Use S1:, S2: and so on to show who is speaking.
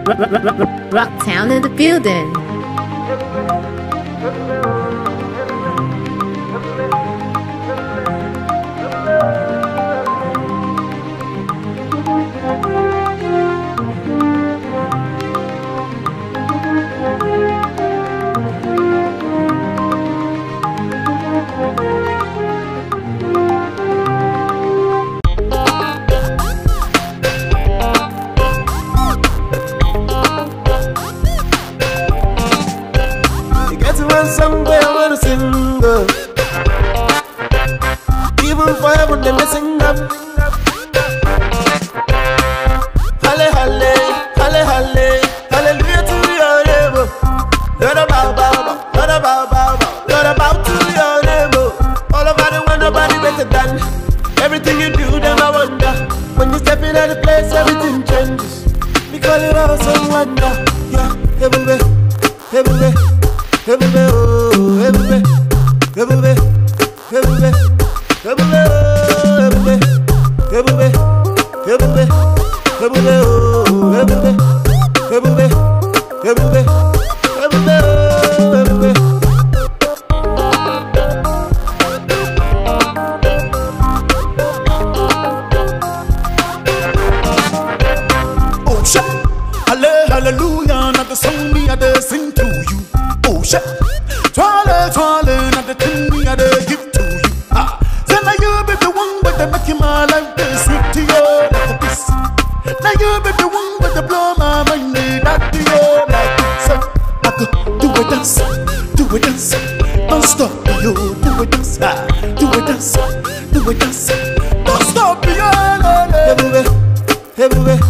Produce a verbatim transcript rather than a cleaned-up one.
S1: Rocktown in the building.
S2: Somewhere I wanna sing, uh. Even for heaven they may sing up. Halle, halle, halle, halle, hallelujah to your name. Lord about, about, Lord about, about, Lord about to your name. All over the world nobody better than. Everything you do them I wonder. When you step in at the place everything changes. We call it awesome wonder. Yeah, everywhere, everywhere. Everywhere, oh, everywhere, everywhere, everywhere, everywhere, everywhere, everywhere, everywhere, everywhere, oh, everywhere, everywhere, everywhere, everywhere, everywhere. Oh, shit, hallelujah, not the song me I sing to you. Oh shit, twirly, twirly, not the thing me I give to you. Ah, then now you be the one with the make my life be sweet to you like a kiss. Now you be the one with the blow my mind that to you like this. So I could do a dance, do a dance, don't stop you, do a dance, ah, do a dance, do a dance, don't stop you. Everywhere, everywhere,